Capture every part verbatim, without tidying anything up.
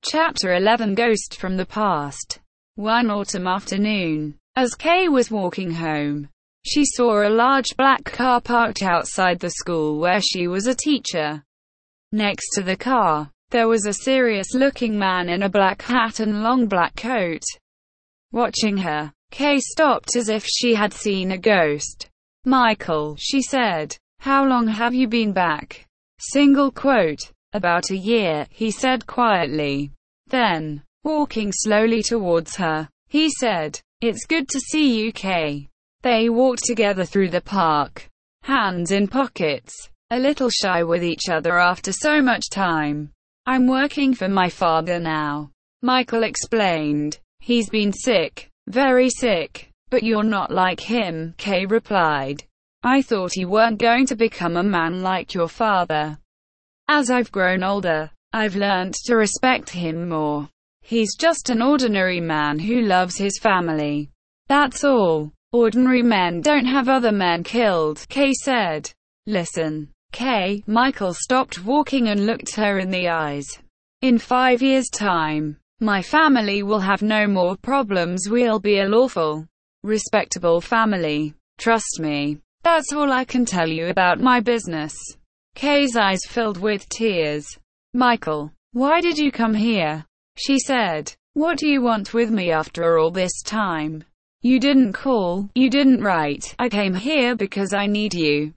Chapter eleven Ghost from the Past. One autumn afternoon, as Kay was walking home, she saw a large black car parked outside the school where she was a teacher. Next to the car, there was a serious-looking man in a black hat and long black coat. Watching her, Kay stopped as if she had seen a ghost. "Michael," she said, "how long have you been back?" Single quote. "About a year," he said quietly. Then, walking slowly towards her, he said, "It's good to see you, Kay." They walked together through the park, hands in pockets, a little shy with each other after so much time. "I'm working for my father now," Michael explained. "He's been sick, very sick." "But you're not like him," Kay replied. "I thought you weren't going to become a man like your father. As I've grown older, I've learned to respect him more. He's just an ordinary man who loves his family. That's all. Ordinary men don't have other men killed," Kay said. "Listen, Kay." Michael stopped walking and looked her in the eyes. "In five years' time, my family will have no more problems. We'll be a lawful, respectable family. Trust me. That's all I can tell you about my business." Kay's eyes filled with tears. "Michael, why did you come here?" she said. "What do you want with me after all this time? You didn't call, you didn't write. I came here because I need you.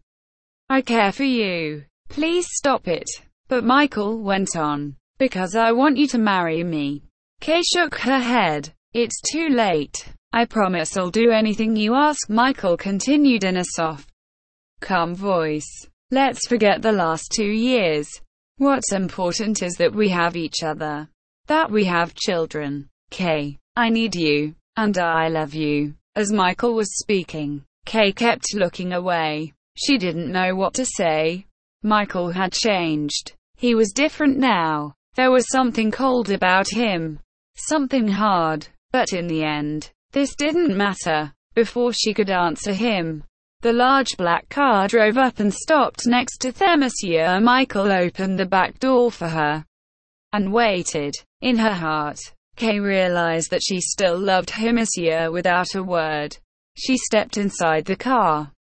I care for you. Please stop it." "But," Michael went on, "because I want you to marry me." Kay shook her head. "It's too late. I promise I'll do anything you ask," Michael continued in a soft, calm voice. "Let's forget the last two years. What's important is that we have each other. That we have children. Kay, I need you. And I love you." As Michael was speaking, Kay kept looking away. She didn't know what to say. Michael had changed. He was different now. There was something cold about him. Something hard. But in the end, this didn't matter. Before she could answer him, the large black car drove up and stopped next to them. Monsieur Michael opened the back door for her and waited. In her heart, Kay realized that she still loved him. Monsieur, without a word, she stepped inside the car.